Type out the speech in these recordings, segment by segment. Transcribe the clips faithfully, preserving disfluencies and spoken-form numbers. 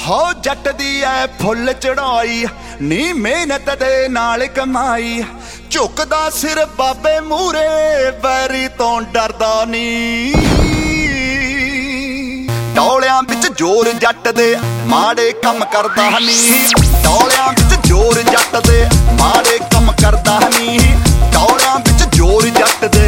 हो जट दी ऐ फुल चढ़ाई नी मेहनत दे नाल कमाई झुकदा सिर बाबे मूरे बैरी तो डरदा नी डोलियां बिच जोर जट दे माड़े कम करदा नी डोलियां बिच जोर जट दे माड़े कम करदा नी डोलियां बिच जोर जट दे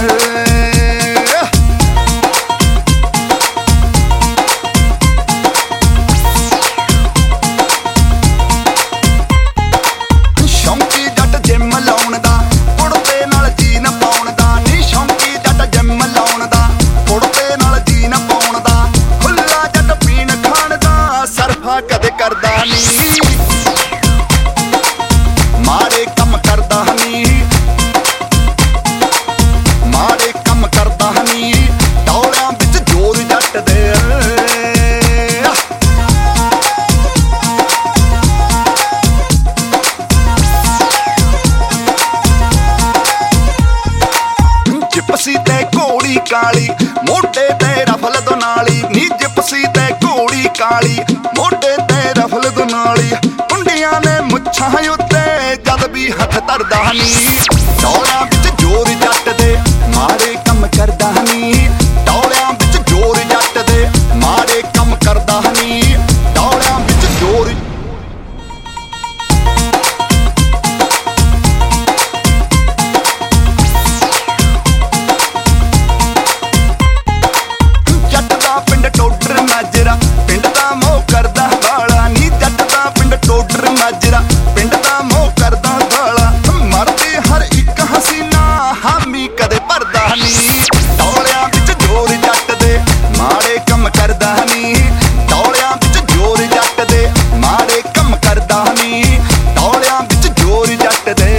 कदे करदा नी माड़े कम करदा नी माड़े कम करदा नी डोलियां बिच जोर जट दे जिपसी ते घोड़ी काली मोटे ते रफल दो नाली नी जिपसी ते घोड़ी काली मोटे ते रफल दो नाली कुंडियां ने मुच्छां उत्ते जद भी हथ धरदा नी डोलियां बिच जोर जट दे माड़े कम करदा नी डोलियां बिच जोर जट दे माड़े कम करदा नी डोलियां बिच जोर जट दा पिंड टोडर नाजरा पिंड दा मोह करदा बाला नी जट दा पिंड टोडर नाजरा पिंड दा मोह करदा बाला मरदी हर एक हसीना हामी कदे भरदा नी डोलियां बिच जोर जट दे माड़े कम करदा नी डोलियां बिच जोर जट दे माड़े कम करदा नी डोलियां बिच जोर जट दे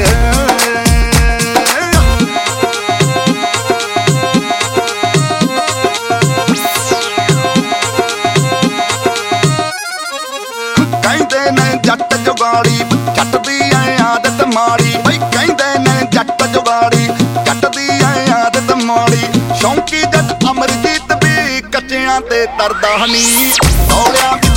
कहंदे ने जट जुगाड़ी जट दी ऐ आदत माड़ी बई कहंदे ने जट जुगाड़ी जट दी ऐ आदत माड़ी शौंकी जट अमरजीत भी कच्चियां ते तरदा नी डोलियां